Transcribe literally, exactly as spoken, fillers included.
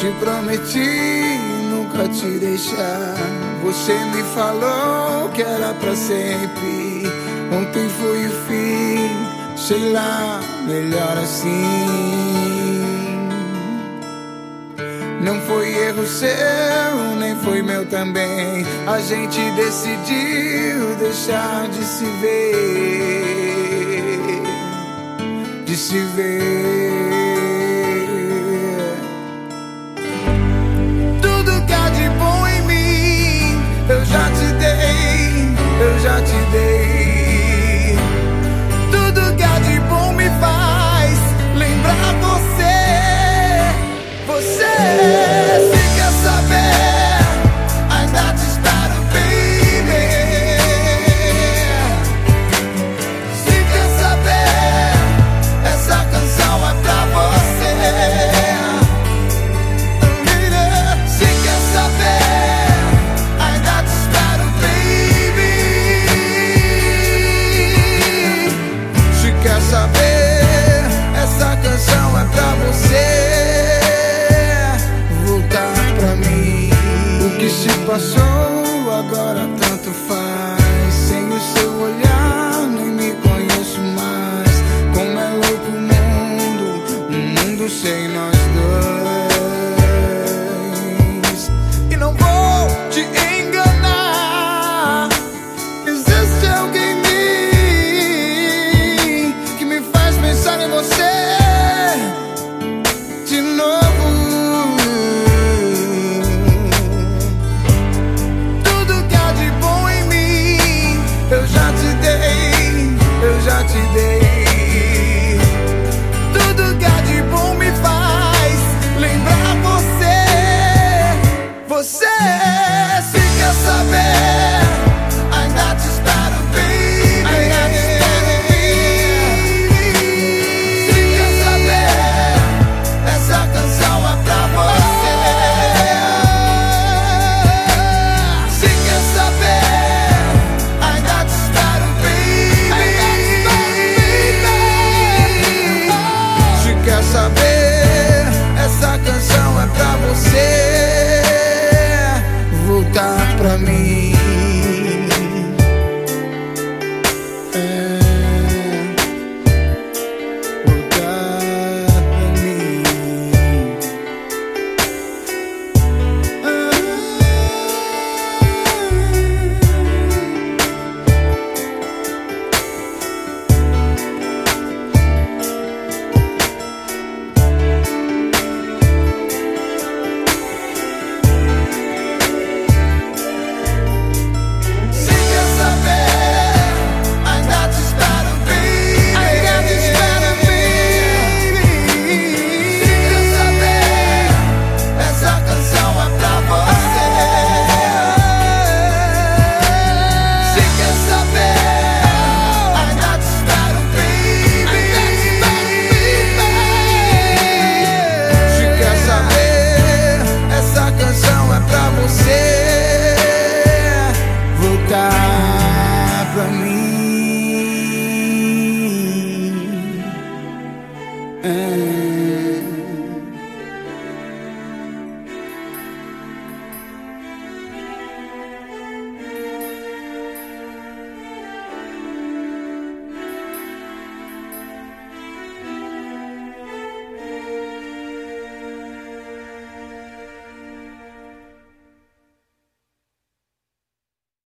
te prometi nunca te deixar. Você me falou que era pra sempre. Ontem foi o fim, sei lá, melhor assim. Não foi erro seu, nem foi meu também. A gente decidiu deixar de se ver, de se ver. Tudo que há de bom em mim eu já te dei, eu já te dei. Tudo que há de bom me faz lembrar você. Você, se quer saber, ainda te espero, baby. Se quer saber, essa canção é pra você. Se quer saber, ainda te espero, baby. Se quer saber, essa canção é pra você. O que se passou agora tanto faz. Sem o seu olhar nem me conheço mais. Como é louco o mundo, um mundo sem nós dois. E não vou te